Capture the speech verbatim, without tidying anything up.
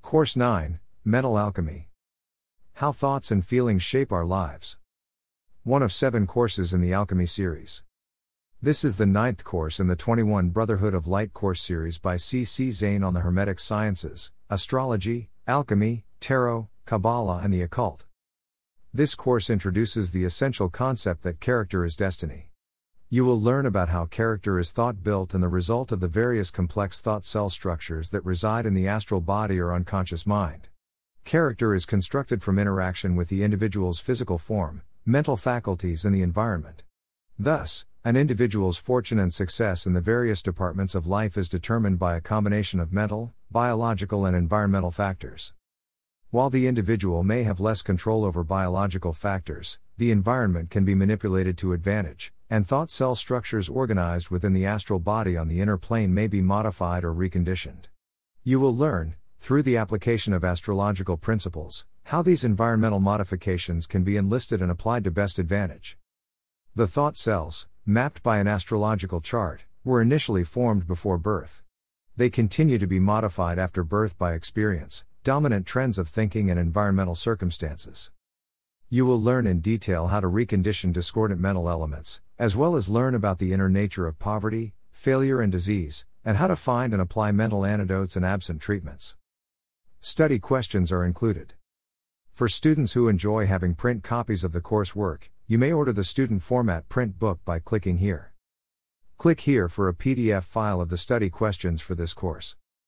Course nine, Mental Alchemy. How Thoughts and Feelings Shape Our Lives. One of seven courses in the Alchemy series. This is the ninth course in the twenty-one Brotherhood of Light course series by C C Zane on the Hermetic Sciences, Astrology, Alchemy, Tarot, Kabbalah and the Occult. This course introduces the essential concept that character is destiny. You will learn about how character is thought built and the result of the various complex thought cell structures that reside in the astral body or unconscious mind. Character is constructed from interaction with the individual's physical form, mental faculties and the environment. Thus, an individual's fortune and success in the various departments of life is determined by a combination of mental, biological and environmental factors. While the individual may have less control over biological factors, the environment can be manipulated to advantage, and thought cell structures organized within the astral body on the inner plane may be modified or reconditioned. You will learn, through the application of astrological principles, how these environmental modifications can be enlisted and applied to best advantage. The thought cells, mapped by an astrological chart, were initially formed before birth. They continue to be modified after birth by experience, dominant trends of thinking and environmental circumstances. You will learn in detail how to recondition discordant mental elements, as well as learn about the inner nature of poverty, failure and disease, and how to find and apply mental antidotes and absent treatments. Study questions are included. For students who enjoy having print copies of the coursework, you may order the student format print book by clicking here. Click here for a P D F file of the study questions for this course.